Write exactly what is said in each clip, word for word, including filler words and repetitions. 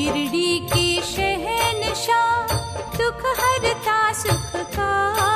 शिरडी के शहंशाह दुख हरता सुख का,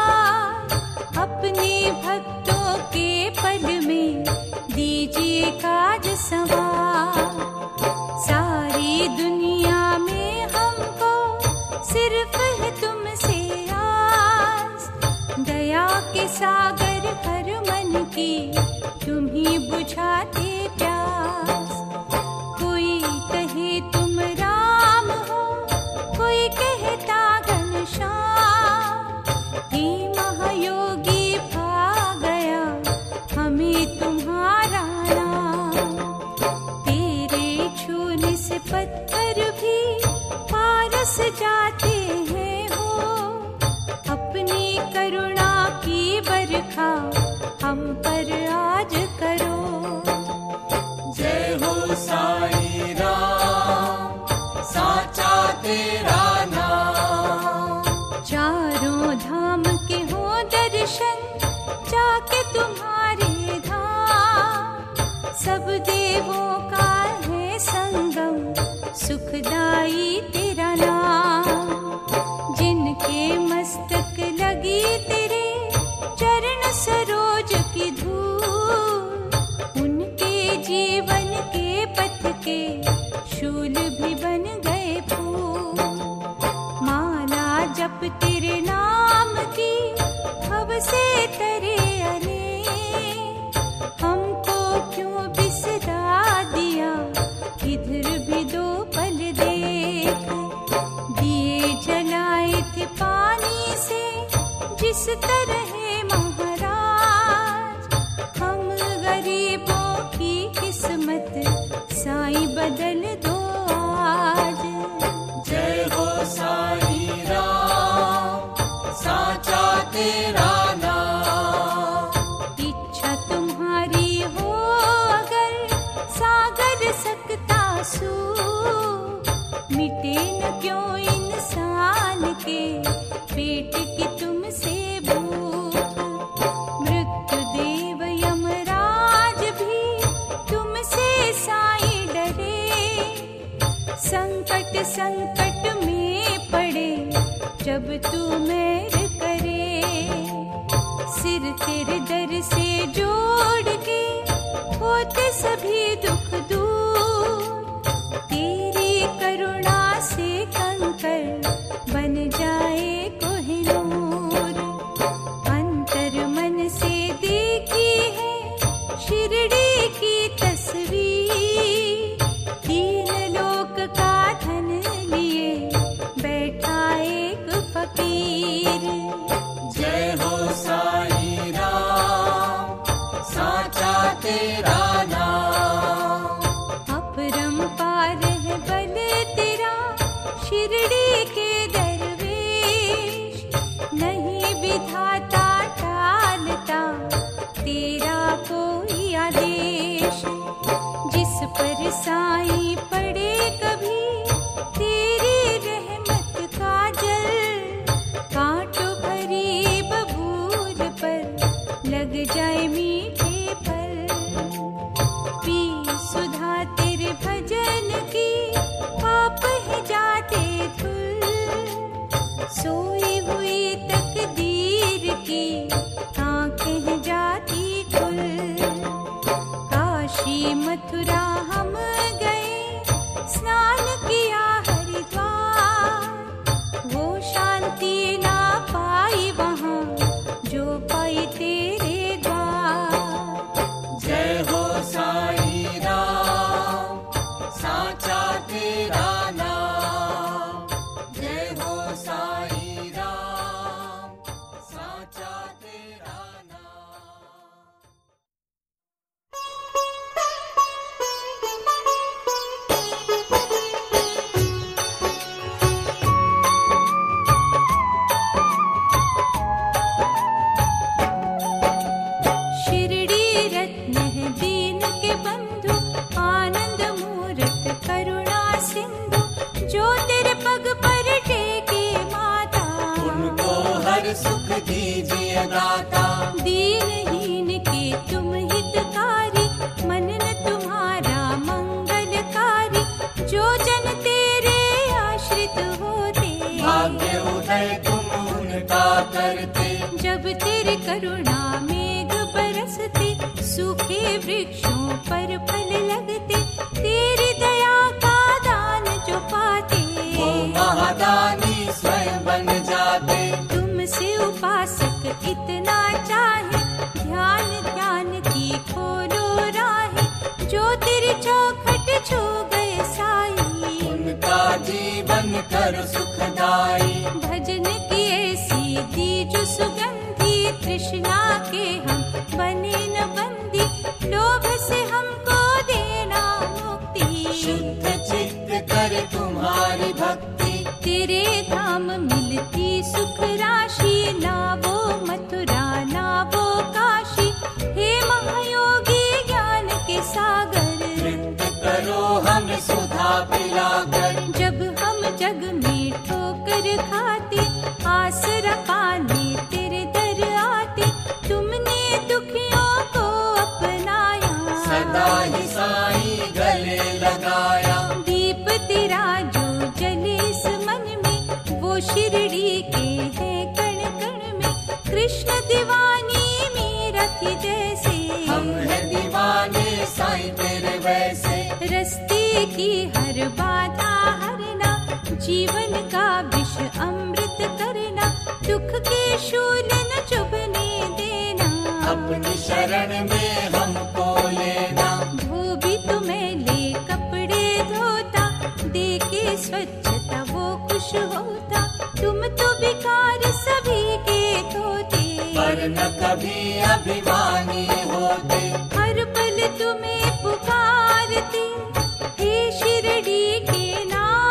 अपने भक्तों के पल में दीजिए काज संवार। सारी दुनिया में हमको सिर्फ है तुमसे आस, दया के सागर हर मन की तुम ही बुझाते प्यास। कोई कहे तुम राम हो, कोई कहता घनश्याम, हे महायोगी भा गया हमें तुम्हारा नाम। तेरे छूने से पत्थर भी पारस जाते हैं हो, अपनी करुणा की बरखा हम पर आज करो। जय हो साईं राम, साचा तेरा नाम। चारों धाम के हो दर्शन, जाके तुम्हारे धाम। सब देवों का है संगम, सुखदाई तेरा नाम। जिनके मस्तक लगी तेरे चरण सरोज की धूल, उनके जीवन के पथ के शूल भी बन गए फूल। माला जप तेरे नाम की भव से तरे अने, हमको क्यों बिसरा दिया इधर भी दो पल देख। दिए जलाए थे पानी से जिस तरह महाराज, हम गरीबों की किस्मत साईं बदल दो आज। जय हो साईं राम, साचा तेरा नाम। इच्छा तुम्हारी हो अगर सागर सकता सू, मिटे न क्यों इंसान के पेट की तुमसे भूख। मृत्यु देव यमराज भी तुमसे साईं डरे, संकट संकट में पड़े जब तू मेहर करे। सिर तेरे दर से जोड़ के होते सभी दुख दूर, तेरी करुणा से कंकर बन जाए कोहिनूर। अंतर मन से देखी है शिरडी की तस्वीर, तीन लोक का धन लिए बैठा एक फकीर। जय हो साईं राम, साचा तेरा नाम। अपरंपार है बल तेरा शिरडी के दरवेश, नहीं विधाता टालता तेरा कोई आदेश। जिस पर साईं पड़े कभी तेरी रहमत का जल, कांटों भरी बबूल पर लग जाए मीठे फल। पी सुधा तेरे भजन की पाप है जाते धुल, सोई हुई तकदीर की आंखें जाती खुल। काशी मथुरा हम गए, स्नान किया हरिद्वार, वो शांति ना पाई वहाँ जो पाई तेरे द्वार। जय हो साईं राम, साचा तेरा नाम। जय हो साईं राम, साचा तेरा नाम। शिरडी रत्न है दीन के बंधु, आनंद मूरत करुणा सिंधु, जो तेरे पग पर टेके माता, उनको हर सुख दीजिए दाता। दीनहीन के तुम हितकारी, मन न तुम्हारा मंगलकारी, जो जन तेरे है तुम उनका करते। जब तेरे करुणा मेघ बरसते, सूखे वृक्षों पर फल लगते, तेरी दया का दान जो पाते, वो महादानी स्वयं बन जाते। तुमसे उपासक इतना चाहे, ध्यान ध्यान की खोलो राहें, जो तेरी चौखट छू गए साई, उनका जीवन कर सुखदाई। भजन की ऐसी दी जो सुगंधी, तृष्णा के हम बने न बंदी, लोभ से हमको देना मुक्ति। शुद्ध चित्त कर तुम्हारी भक्ति, तेरे धाम मिलती सुख राशि, ना वो मथुरा ना वो काशी, हे महायोगी ज्ञान के सागर, नृत्य करो हमें सुधा पिलाकर। जब हम जग में ठोकर खाते, आसरा पाने तेरे दर आते, तुमने दुखियों को अपनाया, सदा ही साई गले लगाया। दीप तेरा जो जले इस मन में, वो शिरडी के है कण कण में, कृष्ण दीवानी मेरा थी जैसे, हम है दीवाने साई तेरे वैसे। रस्ते की हर बाधा हरना, जीवन का विष अमृत करना, दुख के शूल न चुभने देना, अपनी शरण में हमको लेना। धोबी तुम्हें ले कपड़े धोता, देके स्वच्छता वो खुश होता, तुम तो बेकार सभी के धोते, पर न कभी अभिमानी होते। हर पल तुम्हें पुकारते, हे शिरडी के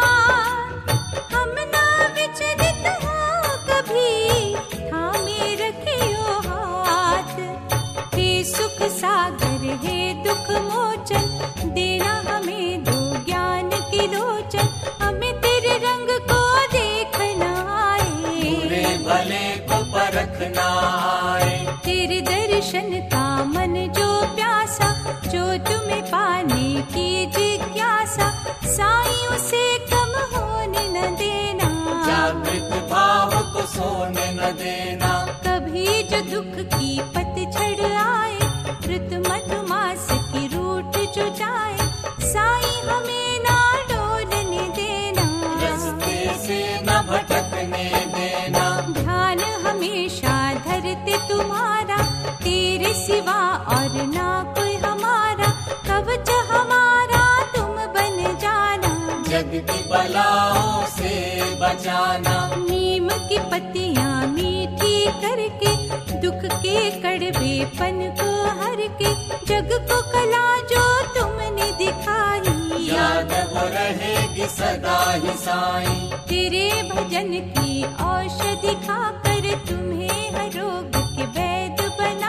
नाथ, हम ना विचलित हो कभी, थामे रखियो हाथ, हे सुख सागर हे दुख मोचन, देना हमें दो ज्ञान की लोचन, हमें तेरे रंग को देखना आए, बुरे भले को परखना आए। तेरे दर्शन का मन जो प्यासा, जो तुम्हें पाने की जिज्ञासा, साईं उसे कम होने न देना, जागृत भाव को सोने न देना। कभी जो दुख की पतझड़ आए, ऋतु मधुमास की रूठ जो जाए, साईं हमें ना डोलने देना, रस्ते से न भटकने देना। ध्यान हमेशा धरते तुम्हारा, तेरे सिवा और ना कोई हमारा, कवच हमारा तुम बन जाना, जग की बलाओं से बचाना। नीम की पत्तियां मीठी करके, दुख के कड़वेपन को हर के, जग को कला जो तुमने दिखाई, याद वो रहेगी सदा ही साईं। तेरे भजन की औषधि खाकर, तुम्हें हर रोग के वैद्य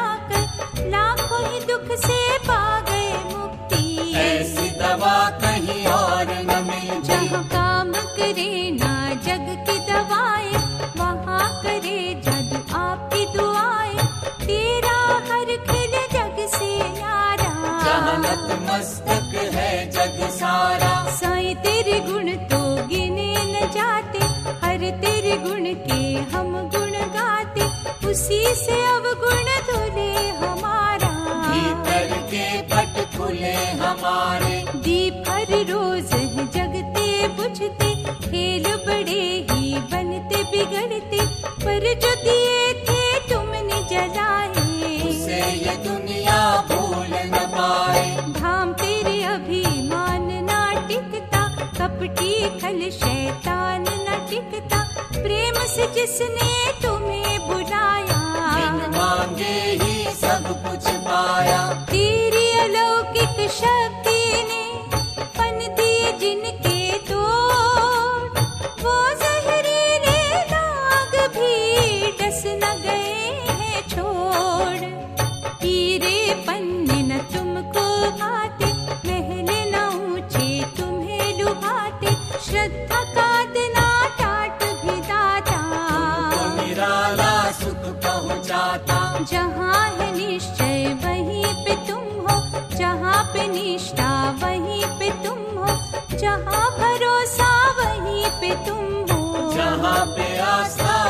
बनाकर, लाखों ही दुख से पा गए मुक्ति, ऐसी दवा कहीं और न मिलती। जहाँ काम करे ना जग की दवाएं, वहाँ करे जादू आपकी दुआएं, तेरा हर खिल जग से न्यारा, जहाँ नतमस्तक है जग सारा। साईं तेरे गुण तो गिने न जाते, हर तेरे गुण के हम गुण गाते, उसी से अवगुण धुले हमारा, भीतर के पट खुले हमारे। दीप हर रोज है जगते बुझते, खेल बड़े ही बनते बिगड़ते, पर जो दिए थे तुमने जलाए, उसे ये दुनिया भूल न पाए। धाम तेरे अभिमान ना टिकता, कपटी खल शैतान न टिकता, प्रेम से जिसने तुम्हें बुलाया, बिन मांगे ही सब कुछ पाया। तेरी अलौकिक शक्ति ने फन दिए जिनके तोड़, वो जहरीले दाग भी डस न गए हैं छोड़, हीरे पन्ने न तुमको भाते, महल न ऊंचे तुम्हें लुभाते, श्रद्धा का दिना टाट भी दाता, तुमको निराला सुख पहुँचाता। जहाँ है निश्चय वहीं पे तुम हो, जहाँ पे निष्ठा वहीं पे तुम हो, जहाँ भरोसा वहीं पे तुम हो, जहाँ पे आस्था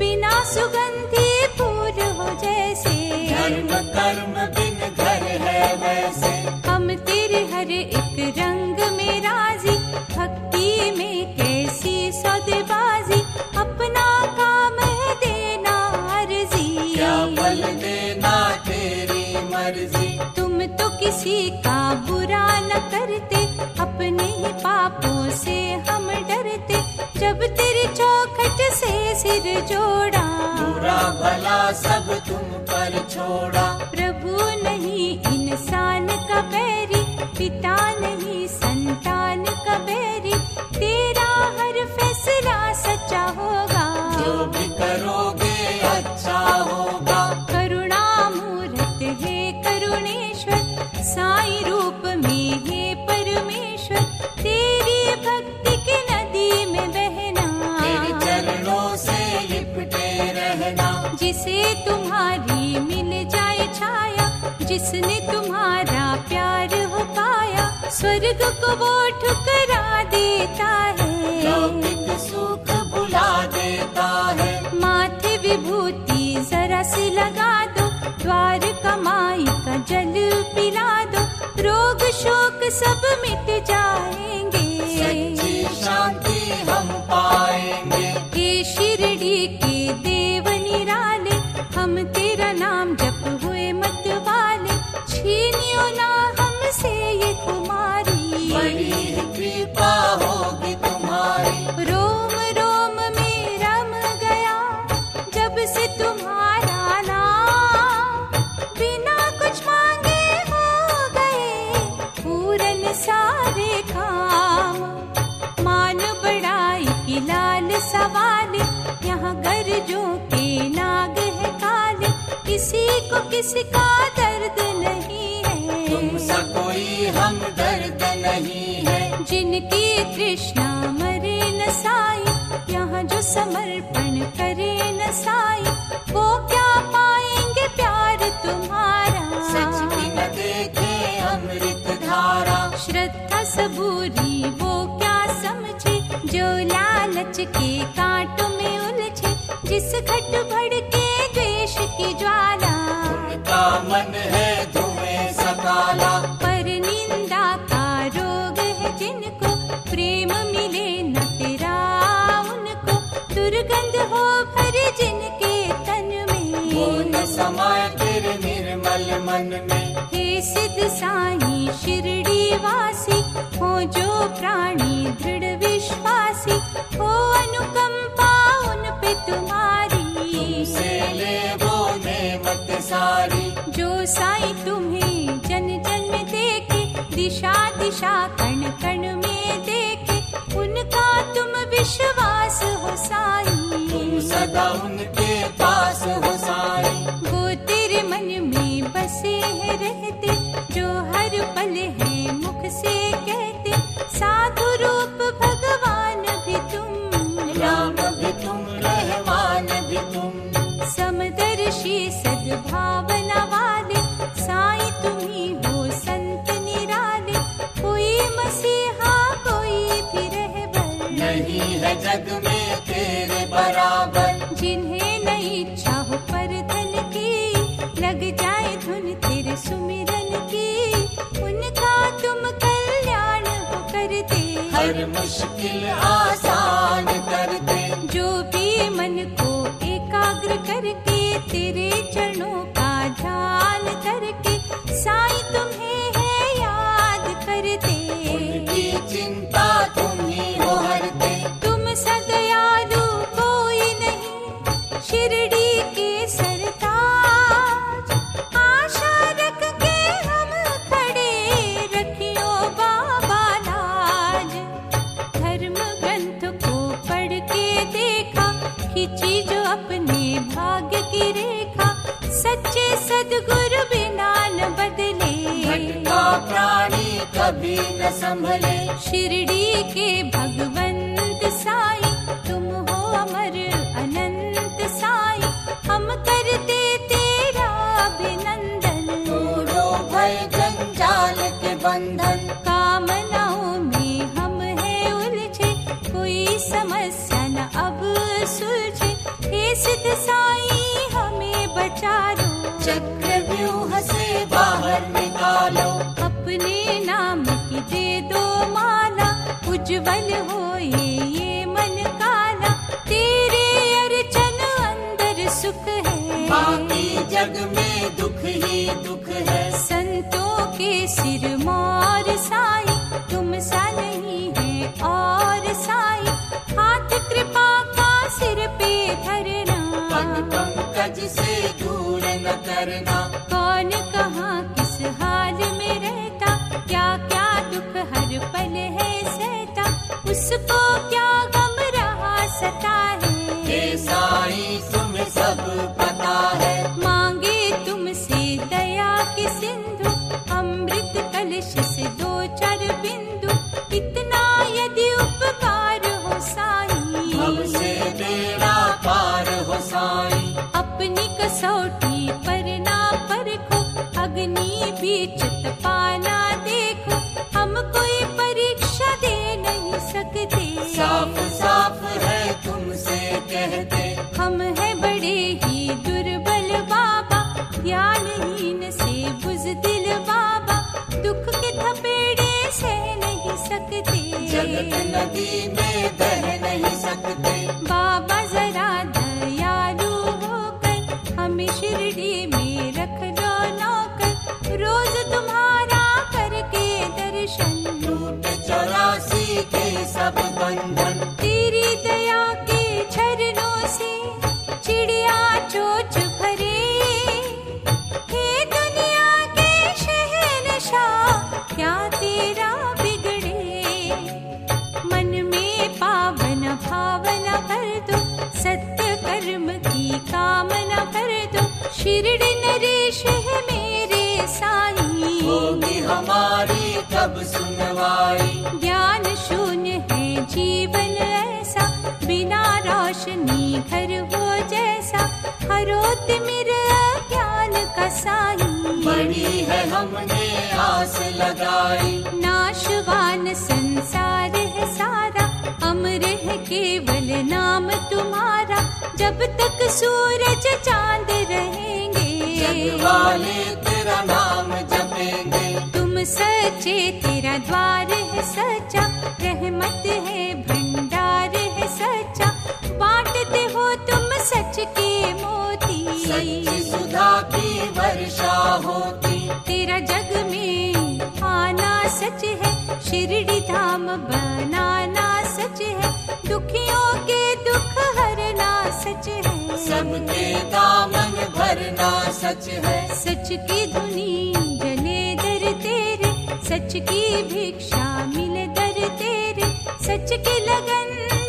बिना सुगंधी फूल हो जैसे। धर्म कर्म बिन घर है वैसे। हम तेरे हर एक रंग में राजी, भक्ति में कैसी सौदेबाजी, अपना काम है देना अर्जी। क्या फल देना तेरी मर्जी। तुम तो किसी का बुरा न करते, अपने ही पापों से हम डरते। जब तेरी चौखट से सिर जोड़ा, बुरा भला सब तुम पर छोड़ा। प्रभु नहीं इंसान का बैरी, पिता नहीं संतान का बैरी। तेरा हर फैसला सच्चा होगा, जो भी करोगे अच्छा होगा। करुणा मूर्त है करुणेश्वर, साई रूप में है परमेश्वर। तेरी भक्ति की नदी में बहना, तेरे चरणों से लिपटे रहना। जिसे तुम्हारी मिल जाए छाया, जिसने तुम्हारा प्यार हो पाया, स्वर्ग को वो ठुकरा देता है, लौकिक सुख भुला देता है। माथे विभूति जरा सी लगा दो, द्वार कमाई का जल पिला दो, रोग शोक सब मिट जाएंगे, सच्ची शांति हम पाएंगे। हे शिरडी के देव निराले, हम तेरा नाम जप हुए मत वाले। छीनियो ना हमसे ये खुमारी, बड़ी कृपा होगी तुम्हारी। रोम रोम में रम गया जब से तुम्हारा नाम, बिना कुछ मांगे हो गए पूरन सारे काम। मान बड़ाई की लाल सवाले, यहाँ गरजों के नाग है काले। किसी को किसका दर्द नहीं है, तुमसा कोई हम दर्द नहीं है। जिनकी तृष्णा मरे न साई, यहाँ जो समर्पण करे न साई, वो क्या पाएंगे प्यार तुम्हारा। सच की न देखे अमृत धारा। श्रद्धा सबूरी वो क्या समझे, जो लालच के कांटों में उलझे। जिस घट भड़के द्वेष की ज्वाला, उनका मन है धुएं सकाला। पर निंदा का रोग है जिनको, प्रेम मिले न तेरा उनको। दुर्गंध हो भर जिनके तन वो में, न समाए तेरे निर्मल मन में। हे सिद्ध साई शिरडी वासी, हो जो प्राणी दृढ़ विश्वासी। हो अनुकंपा उन पे तुम्हारी, तुमसे ले वो नेमत सारी। जो साई तुम्हें जन जन में देखे, दिशा दिशा कण कण में देखे। उनका तुम विश्वास हो साई, तुम सदा उनके पास हो साई। वो तेरे मन में बसे हैं रहते, जो हर पल है मुख से कहते। साधु रूप भगवान भी तुम, राम भी तुम रहमान भी तुम। समदर्शी सद्भावना वाले, साई तुम्ही हो संत निराले। कोई मसीहा कोई भी रहबर, नहीं है जग में तेरे बराबर। जिन्हें न इच्छा हो पर धन की, लग जाए धुन तेरे सुमिरन की। उनका तुम कल्याण हो करते, हर मुश्किल आसान कर दे। जो भी मन को एकाग्र करके, तेरे चरणों का ध्यान करके, साई तुम्हें है याद करते। उनकी चिंता तुम ही हो हरते। तुम सदयालु कोई नहीं, शिरडी के सरताज। आशा रख के हम खड़े, रखियो बाबा लाज। धर्म ग्रंथ को पढ़ के देखा, खिंची जो अपने भाग्य की रेखा। सच्चे सद्गुरु बिना न बदले, भटका प्राणी कभी न संभले। शिरडी के भगवंत साई, तुम हो अमर अनंत साई। हम करते तेरा अभिनंदन, तोड़ो भय जंजाल के बंधन। कामनाओं में हम है उलझे, कोई समस्या न अब सुलझे। हे सिद्ध चक्रव्यूह से बाहर निकालो, अपने नाम की दे दो माला, उज्जवल होए ये मन काला, तेरे अर्चन अंदर सुख है, बाकी जग में दुख ही दुख है। संतों के सिर मोर साई, तुम सा नहीं है और साई, हाथ कृपा का सिर पे धरना, पग पंकज से दूर न करना। कौन कहाँ किस हाल में रहता, क्या क्या दुख हर पल है सहता, उसको क्या गम रहा सता है। हे साईं तुम्हें सब पता है, मांगे तुमसे दया की सिंधु, अमृत कलश से दो चार बिंदु, इतना यदि उपकार हो साईं, भव से बेड़ा पार हो साईं। अपनी कसौटी पर ना परखो, अग्नि बीच तपाना देखो, हम कोई परीक्षा दे नहीं सकते, साफ साफ है तुमसे कहते, हम है बड़े ही दुर्बल बाबा, ज्ञानहीन से बुज़दिल बाबा, दुख के थपेड़े सह नहीं सकते, जगत नदी में बह नहीं सकते। बाबा जरा दयालु होकर हमें शिरडी में रख लो नौकर, रोज तुम्हारा करके दर्शन, टूट चौरासी के सब बंधन, तेरी दया के झरनों से चिड़िया चोच भरे, हे दुनिया के शहंशाह क्या तेरा बिगड़े, मन में पावन भावना भर दो, सत्य कर्म की कामना भर दो, शिरडी नरेश है मेरे साईं, होगी हमारी कब सुनवाई। ज्ञान शून्य है जीवन ऐसा, बिना रोशनी घर हो जैसा, हरो तिमिर ज्ञान का साईं, बड़ी है हमने आस लगाई, नाशवान संसार है सारा, अमर है केवल नाम तुम्हारा, जब तक सूरज चांद रहेंगे, जग वाले तेरा नाम जपेंगे। तुम सच्चे तेरा द्वार है सच्चा, रहमत है भंडार है सच्चा, बांटते हो तुम सच के मोती, सच्ची सुधा की वर्षा होती, तेरा जग में आना सच है, शिरडी धाम बनाना सच है, दुखियों के दुख हरना सच है, सबके दामन भरना सच है। सच की धुनी जले दर तेरे, सच की भिक्षा मिले दर तेरे, सच की लगन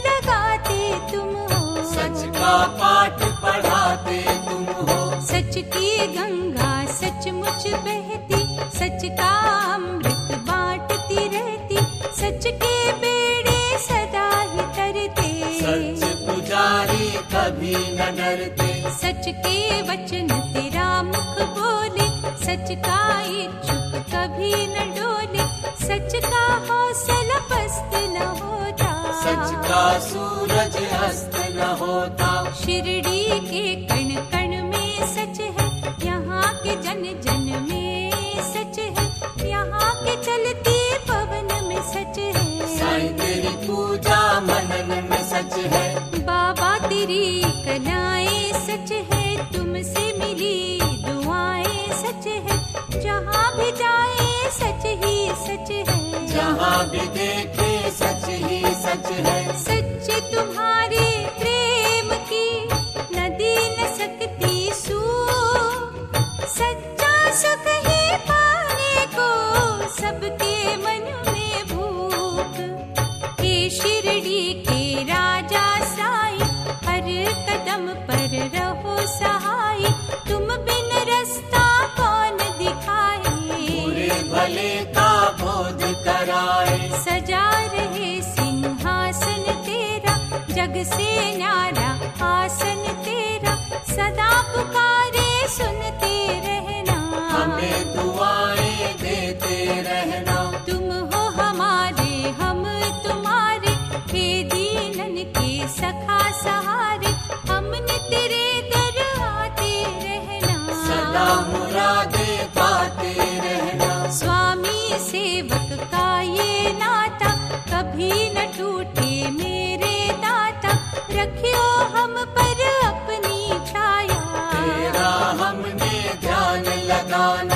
लगाते तुम हो, सच का पाठ पढ़ाते तुम हो, सच की गंगा सचमुच बहती, सच का अमृत बांटती रहती, सच के बेड़े सदा ही तरते, सच पुजारी कभी न डरते, सच के वचन तेरा मुख बोले, सच का इच्छुक कभी न डोले, सच का हौसला पस्त न होता, सच का सूरज अस्त न होता, शिरडी के कण कण में सच है, यहाँ के जन जन में सच है, यहाँ के चलती पवन में सच है, साईं तेरी पूजा मनन में सच है, बाबा तेरी कलाएं सच है, तुमसे मिली दुआएं सच है, जहाँ भी जाए सच ही सच है, जहाँ भी देखे सच ही सच है, सच तुम्हारे प्रेम की नदी न सकती सू, सच्चा सुख ही पाने को सबके मन में भूख, हे शिरडी के राजा साईं, हर कदम पर रहो सहाय, तुम बिन रास्ता कौन दिखाए, बुरे भले का बोध कराए, सजा रहे सिंहासन तेरा, जग से न्यारा आसन तेरा, सदा पुकारे सुनते रहना, हमें दुआएं देते रहना, तुम हो हमारे हम तुम्हारे, हे दीनन के सखा सहारे, हमने तेरे दर आते रहना, सदा दे पाते रहना। स्वामी सेवक का ये नाता कभी न टूटे मेरे दाता, रखियो हम पर अपनी छाया। तेरा हमने ध्यान लगाना